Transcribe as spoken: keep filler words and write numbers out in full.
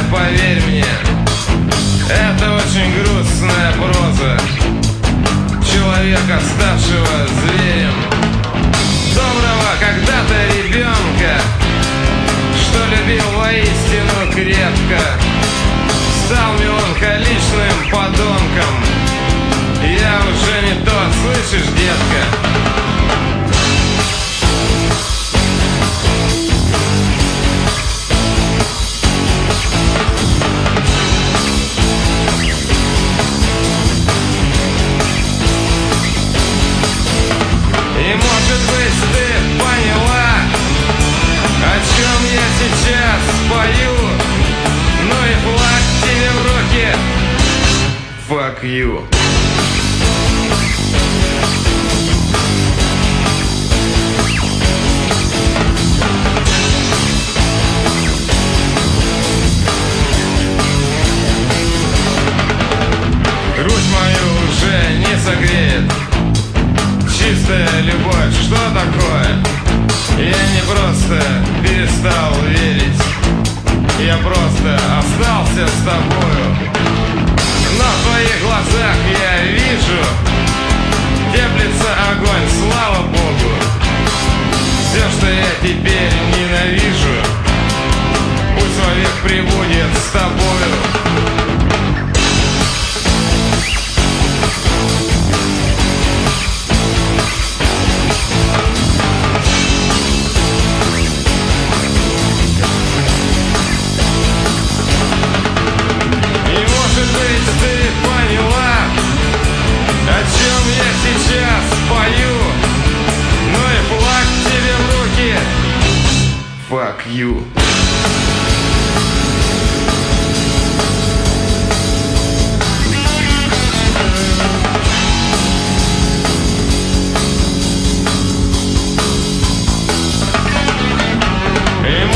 поверь мне, это очень грустная проза человека, ставшего зверем, доброго когда-то ребенка, что любил воистину крепко, стал меланхоличным подонком. Я уже не тот, слышишь, детка? И может быть ты поняла, о чем я сейчас пою. Ну и флаг тебе в руки. Fuck you. Грудь мою уже не согреет чистая любовь, что такое? Я не просто перестал верить, я просто остался с тобою. Но в твоих глазах я вижу, теплится огонь, слава Богу. Все, что я теперь ненавижу, пусть вовек пребудет с тобою. Ты поняла, о чем я сейчас пою? Ну и флаг тебе в руки. Fuck you. И